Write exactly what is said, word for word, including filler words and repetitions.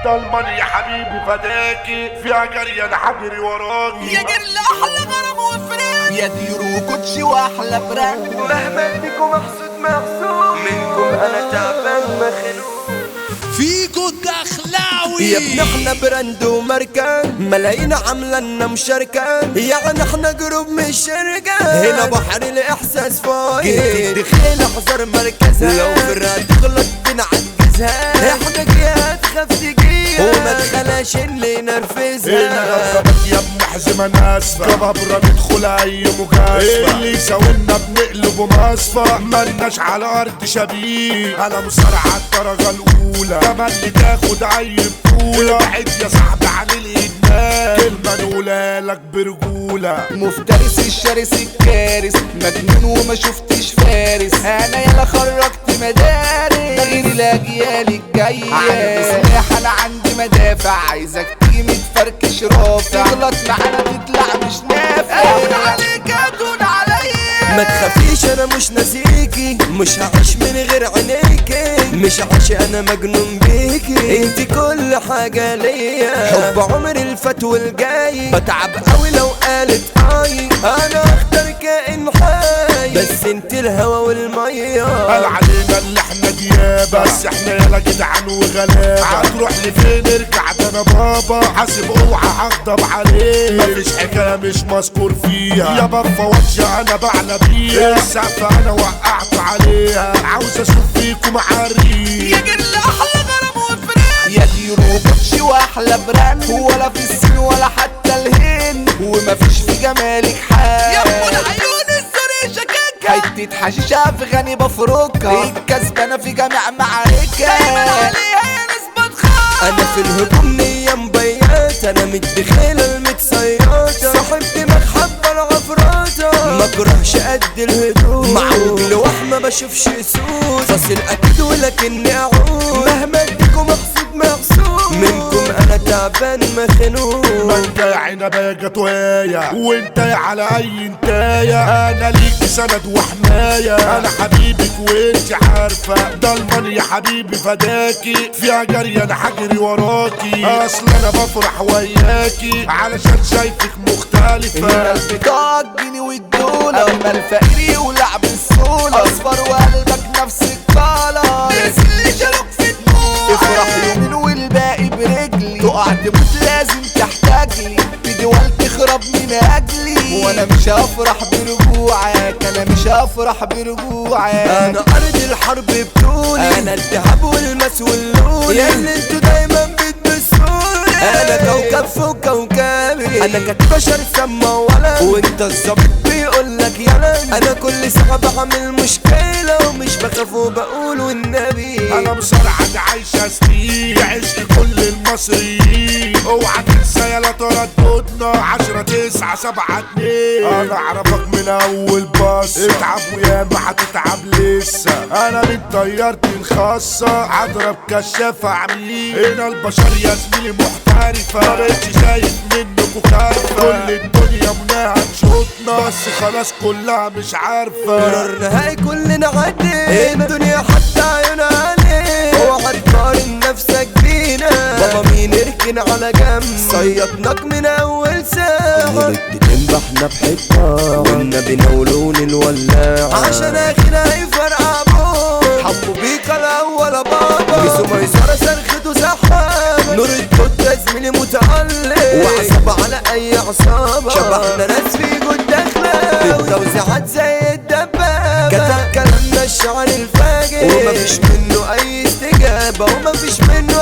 ضلمن يا حبيبي فداكي فيها جري انا حجري وراكي يا جري احلى غرام وفراق يا ديرو كوتشي واحلى براند مهما اديكم محسود محسود منكم انا تعبان مخنوق فيكو الدخلاوي يا ابن احنا براند وماركة ملايين عاملة لنا مشاركة يعني احنا جروب مش شركة هنا بحر الاحساس فايد دخيل احذر مركزها لو فرقة تغلط بنعجزها احنا جهات خاف تجيها وما تخلاش اللي ينرفزها هنا غلطت يا ابن حزمة ناسفة كبابرة ندخل اي مجازفة اللي يساوينا بنقلبه مصفى ملناش على ارض شبيه انا مصارعة الدرجة الاولى تملي تاخد اي بطولة بعد يا صاحبي عن الادمان كلمة نقولها لك برجولة مفترس الشرس الكارث مجنون وما شفتش فارس انا يلا خرجت مدارس غير الاجيال الجايه عندي سلاح انا عندي مدافع عايزك تيجي متفركش رافع تغلط معانا تطلع مش نافع اقول عليك هتقول عليا ما تخافيش انا مش ناسيكي مش هعيش من غير عينيكي مش عايش انا مجنون بيكي انتي كل حاجه ليا حب عمري الفات والجاي بتعب قوي لو قالت اي انا اختار كائن حي بس انت الهوا والميه قال علينا اللي احنا ديابة بس احنا يالا جدعان وغلابة هتروح لفين ارجع ده انا بابا حاسب اوعى هغضب عليه مفيش حكاية مش مذكور فيها يا بابا واتشة انا بعلى بيها السقفة انا وقعت عليها عاوز اشوف فيكم عريق يا جري احلى غرام وفراق يا ديرو كوتشي واحلى براند ولا في السين ولا حتى الهند ومفيش في جمالك حال يا ام العيون الزرق شكاكة حتة حشيشة في غني بفركها الكسبانة في جميع معاركها دايما عليها يا ناس بتخاف انا في الهجوم نية مبيات انا متدخلة المتصيطة صاحب دماغ حبة العفراتة ما كرهش قد الهدوء معوج لوح ما بشوفش سود فاصل اكيد ولكني اعود مهما اديكم محسود محسود منكم انا تعبان مخنوق ما انت يا عنبة جاتوية وانت يا على اي انتاية انا ليك سند وحماية انا حبيبك وانت عارفة ضلمن يا حبيبي فداكي فيها جري انا حجري وراكي اصل انا بفرح وياكي علشان شايفك مختلفة الناس بتاع الجنيه والدولار اما الفقير يولع بالسولار اصفر وقلبك نفس الكالر الناس اللي شالوك في دموع افرح يومين والباقي برجلي تقع تموت لازم تحتاجلي في دول تخرب من اجلي وانا مش هفرح برجوعك انا مش هفرح برجوعك انا ارض الحرب بطولي انا الذهب والمس واللولي يا اللي انتوا دايما بتبصولي انا كوكب فوق كوكبي انا كانت بشر سما ولا وانت الظابط بيقولك يلا انا كل ساعه بعمل مشكله ومش بخاف وبقول والنبي انا مصارعة عايشة سنين عشق كل المصريين اوعى تنسى يالا ترددنا عشرة تسعة سبعة اتنين انا اعرفك من اول باص اتعب وياما هتتعب لسه انا من طيارتي الخاصة هضرب كشاف عميل هنا البشر يا زميلي محترفة مبقتش شايف منكوا خايفة كل الدنيا مناها تشوطنا بس خلاص كلها مش عارفة قرار نهائي كلنا عدي الدنيا حتى عيون عليه اوعى تقارن نفسك بينا بابا مين اركن على جنب صيطناك من اول ساعة تنبحنا بحبها والنبي نولون الولاعة عشان اخينا هيفرقع ابوك حبوا بيك الاول بابا جسو ميسرة صرخته سحابة نور الدود يا زميلي متألق وعصب على اي عصابة شبهنا ناس في جود داخلة التوزيعات زي الدبابة كتب كلامنا الشعر الفاجر ومفيش منه اي استجابة ومفيش منه